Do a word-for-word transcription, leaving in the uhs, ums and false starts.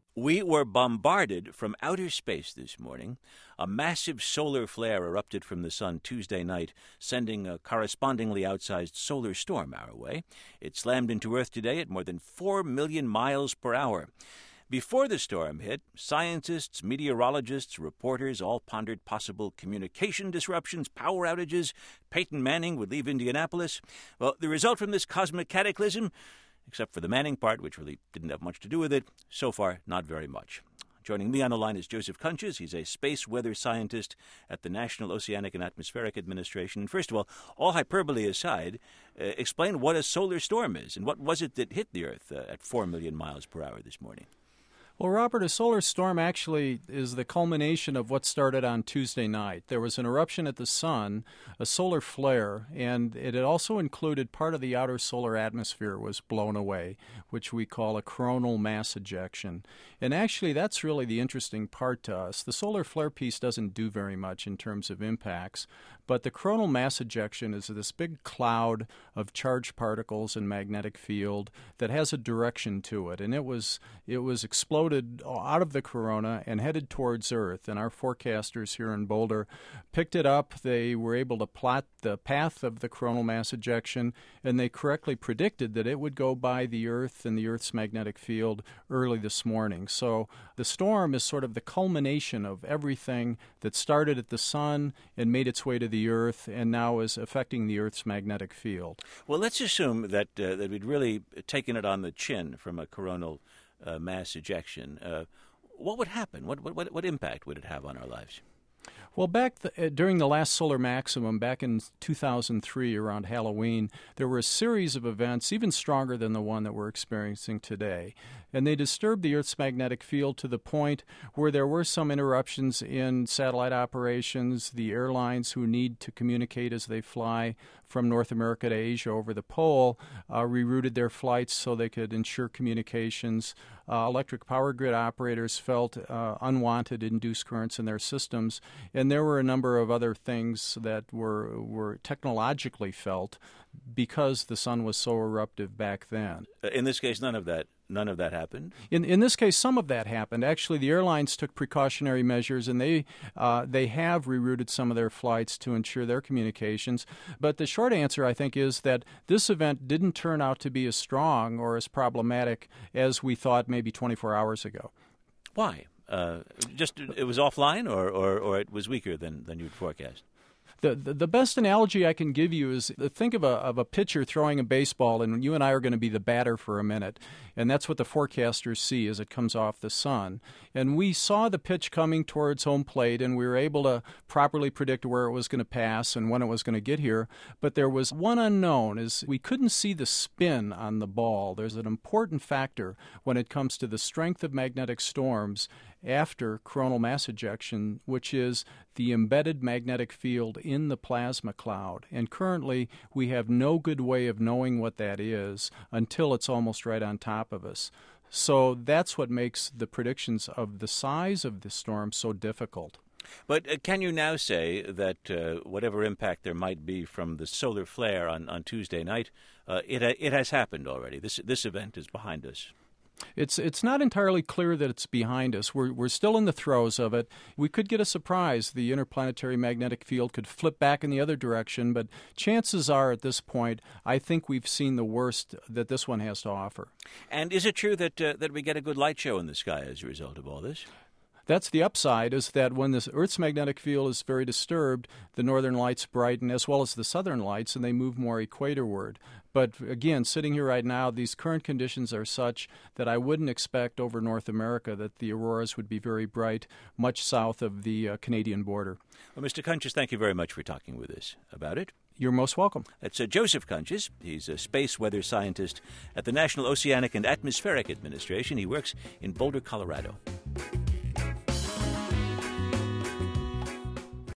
We were bombarded from outer space this morning. A massive solar flare erupted from the sun Tuesday night, sending a correspondingly outsized solar storm our way. It slammed into Earth today at more than four million miles per hour. Before the storm hit, scientists, meteorologists, reporters all pondered possible communication disruptions, power outages. Peyton Manning would leave Indianapolis. Well, the result from this cosmic cataclysm, except for the Manning part, which really didn't have much to do with it, so far, not very much. Joining me on the line is Joseph Kunches. He's a space weather scientist at the National Oceanic and Atmospheric Administration. And first of all, all hyperbole aside, uh, explain what a solar storm is and what was it that hit the Earth uh, at four million miles per hour this morning? Well, Robert, a solar storm actually is the culmination of what started on Tuesday night. There was an eruption at the sun, a solar flare, and it had also included part of the outer solar atmosphere was blown away, which we call a coronal mass ejection. And actually, that's really the interesting part to us. The solar flare piece doesn't do very much in terms of impacts, but the coronal mass ejection is this big cloud of charged particles and magnetic field that has a direction to it, and it was it was exploded out of the corona and headed towards Earth. And our forecasters here in Boulder picked it up. They were able to plot the path of the coronal mass ejection, and they correctly predicted that it would go by the Earth and the Earth's magnetic field early this morning. So the storm is sort of the culmination of everything that started at the sun and made its way to the Earth and now is affecting the Earth's magnetic field. Well, let's assume that uh, that we'd really taken it on the chin from a coronal uh, mass ejection. Uh, what would happen? What, what what impact would it have on our lives? Well, back the, uh, during the last solar maximum, back in two thousand three, around Halloween, there were a series of events even stronger than the one that we're experiencing today. And they disturbed the Earth's magnetic field to the point where there were some interruptions in satellite operations. The airlines who need to communicate as they fly from North America to Asia over the pole uh, rerouted their flights so they could ensure communications. Uh, electric power grid operators felt uh, unwanted induced currents in their systems. And there were a number of other things that were were technologically felt because the sun was so eruptive back then. In this case, none of that none of that happened? In in this case, some of that happened. Actually, the airlines took precautionary measures, and they uh, they have rerouted some of their flights to ensure their communications. But the short answer, I think, is that this event didn't turn out to be as strong or as problematic as we thought maybe twenty-four hours ago. Why? Uh, just it was offline, or, or, or it was weaker than, than you'd forecast? The, the the best analogy I can give you is think of a of a pitcher throwing a baseball, and you and I are going to be the batter for a minute, and that's what the forecasters see as it comes off the sun. And we saw the pitch coming towards home plate, and we were able to properly predict where it was going to pass and when it was going to get here. But there was one unknown: is we couldn't see the spin on the ball. There's an important factor when it comes to the strength of magnetic storms after coronal mass ejection, which is the embedded magnetic field in the plasma cloud. And currently, we have no good way of knowing what that is until it's almost right on top of us. So that's what makes the predictions of the size of the storm so difficult. But uh, can you now say that uh, whatever impact there might be from the solar flare on, on Tuesday night, uh, it ha- it has happened already? This this event is behind us. It's it's not entirely clear that it's behind us. We're we're still in the throes of it. We could get a surprise. The interplanetary magnetic field could flip back in the other direction, but chances are at this point, I think we've seen the worst that this one has to offer. And is it true that uh, that we get a good light show in the sky as a result of all this? That's the upside, is that when the Earth's magnetic field is very disturbed, the northern lights brighten as well as the southern lights, and they move more equatorward. But again, sitting here right now, these current conditions are such that I wouldn't expect over North America that the auroras would be very bright, much south of the uh, Canadian border. Well, Mister Kunches, thank you very much for talking with us about it. You're most welcome. That's uh, Joseph Kunches. He's a space weather scientist at the National Oceanic and Atmospheric Administration. He works in Boulder, Colorado.